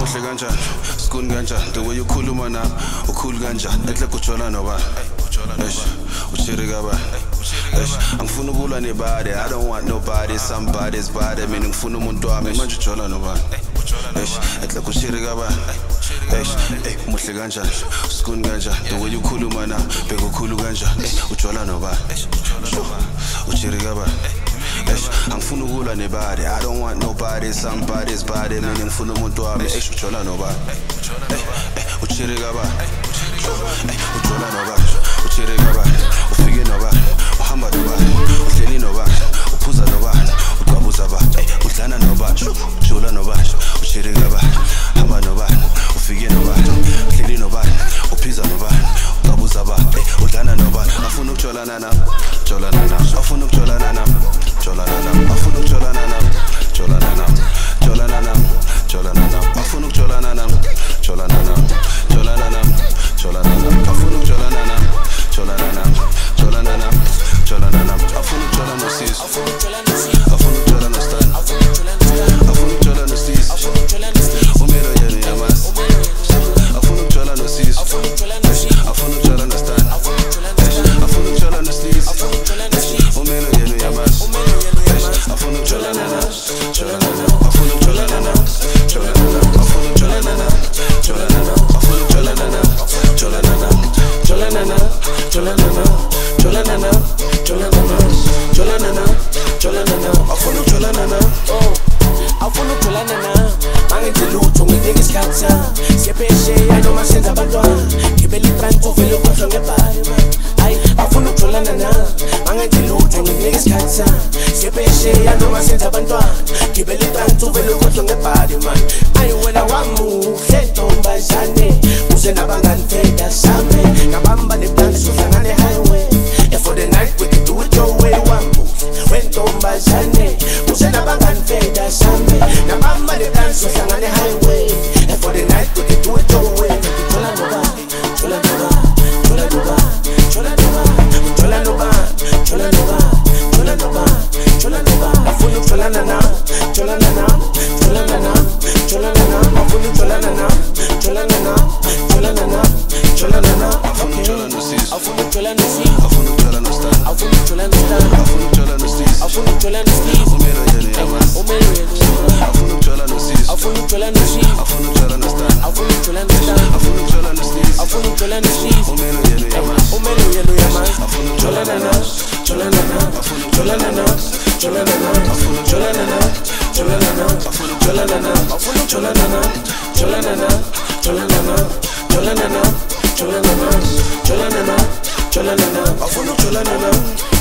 muhle kanjani skuni kanjani the way ukhuluma na ukhulu kanjani ehle kujola nobani uchiri kabani angifuna ukulwa nebody I don't want nobody somebody's body mina ngifuna umuntu wami manje ujola nobani ehle kuchiri kabani muhle kanjani skuni kanjani the way ukhuluma na bekukhulu kanjani ujola nobani uchiri kabani angifuna ukulwa nebody I don't want nobody somebody's body mina ngifuna umuntu wami ujola nobani uchiri kabani ujola nobani uchiri kabani ufike nobani uhamba nobani uhleli nobani uphuza nobani uqabuza abantu udlana nobani ujula nobani uchiri kabani hamba nobani ufike nobani uhleli nobani uphiza nobani uqabuza abantu udlana nobani afuna ukujolana nami jolana nami afuna ukujolana nami jolana nami afuna ukujolana nami jolana nami jolana nami jolana nami afuna ukujolana nami jolana nami jolana nami jolana nami afuna ukujolana nami jolana nami jolana nami jolana nami afuna ukujolana nosisi afuna ukujolana stand afuna ukujolana nosisi umelo yenu yamasi afuna ukujolana nosisi afuna ukujolana stand afuna ukujolana nosisi umelo yenu yamasi afuna ukujolana na jolana na afuna ukujolana na jolana na afuna ukujolana na jolana na afuna ukujolana na jolana na jolana na jolana na jolana na jolana na jolana na jolana na afuna ukujolana na afuna ukujolana na angithi lutho ngidinga isikhathi siyepeshe noma senza abantwana ngibele itrans vele ukudla ngebhali hayi afuna ukujolana na angithi lutho ngidinga isikhathi siyepeshe noma senza abantwana ngibele itrans vele ukudla ngebhali man ayi wena wamuhle ntombazane uze nabangani feda same ngabamba neplans uhlangane highway for the night we can do it your way wamuhle wentombazane uze nabangani feda same ngabamba neplans uhlangane highway for the night we can do it your way jola nobani jola nobani jola nobani jola nobani jola nobani jola nobani jola nobani jola nobani afuna ukujolana na jolana na jolana na jolana na afuna ukujolana na jolana na jolana na jolana na afuna ukujolana nosisi afuna ukujolana nosisi afuna ukujolana stand afuna ukujolana stand afuna ukujolana nosisi afuna ukujolana nosisi umelo yenu yamasi umelo yenu afuna ukujolana nosisi afuna ukujolana nosisi afuna ukujolana stand afuna ukujolana stand afuna ukujolana nosisi afuna ukujolana nosisi umelo yenu yamasi umelo yenu yamasi afuna ukujolana na jolana na afuna ukujolana na jolana na afuna ukujolana na jolana na afuna ukujolana na afuna ukujolana na jolana na jolana na jolana na jolana na jolana na jolana na afuna ukujolana na